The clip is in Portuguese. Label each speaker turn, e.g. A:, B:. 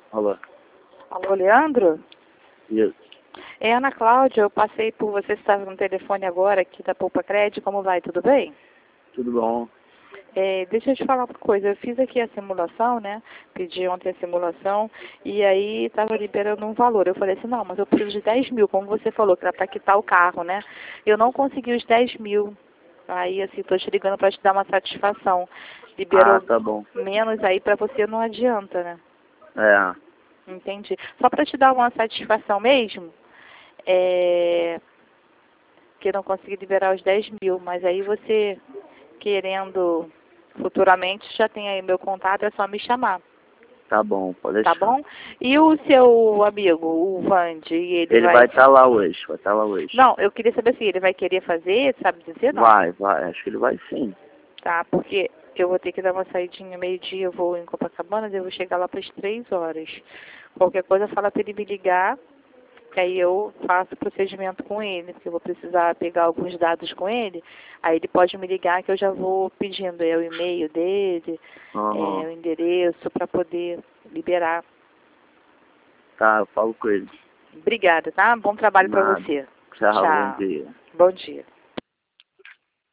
A: Alô?
B: Alô, Leandro?
A: Isso.
B: É Ana Cláudia, eu passei por você, estava no telefone agora aqui da Poupa Crédito, como vai? Tudo bem?
A: Tudo bom?
B: Deixa eu te falar uma coisa, eu fiz aqui a simulação, né? Pedi ontem a simulação e aí estava liberando um valor. Eu falei assim, não, mas eu preciso de 10 mil, como você falou, que era para quitar o carro, né? Eu não consegui os 10 mil. Aí, assim, estou te ligando para te dar uma satisfação.
A: Ah,
B: Liberou
A: tá bom.
B: menos aí para você, não adianta, né?
A: É.
B: Entendi. Só para te dar uma satisfação mesmo, que eu não consegui liberar os 10 mil, mas aí você, querendo futuramente, já tem aí meu contato, é só me chamar,
A: Tá bom, pode
B: tá
A: deixar.
B: bom? E o seu amigo, o Vande, ele
A: Ele vai
B: vai...
A: estar lá hoje, vai estar lá hoje.
B: Não, eu queria saber se ele vai querer fazer, sabe dizer não?
A: Vai, acho que ele vai sim.
B: Tá, porque eu vou ter que dar uma saidinha meio-dia, eu vou em Copacabana, eu vou chegar lá para as 3 horas. Qualquer coisa, fala para ele me ligar, que aí eu faço o procedimento com ele, porque eu vou precisar pegar alguns dados com ele, aí ele pode me ligar que eu já vou pedindo o e-mail dele,
A: Aham.
B: o endereço, para poder liberar.
A: Tá, eu falo com ele.
B: Obrigada, tá? Bom trabalho para
A: Nada.
B: você.
A: Tchau, bom
B: Tchau.
A: dia.
B: Bom dia.